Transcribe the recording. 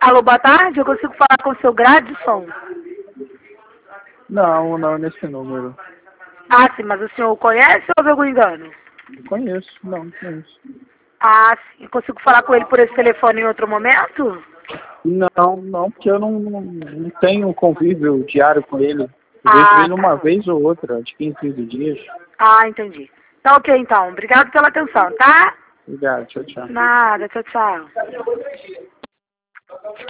Alô, boa tarde, eu consigo falar com o seu Gradson? Não, não nesse número. Ah, sim, mas o senhor o conhece ou houve algum engano? Conheço, não, conheço. Ah, sim, eu consigo falar com ele por esse telefone em outro momento? Não, não, porque eu não tenho convívio diário com ele. Eu vejo Ah, ele uma tá. vez ou outra, de 15, 15 dias. Ah, entendi. Tá ok, então. Obrigado pela atenção, tá? Obrigado, tchau, tchau. Nada, tchau, tchau.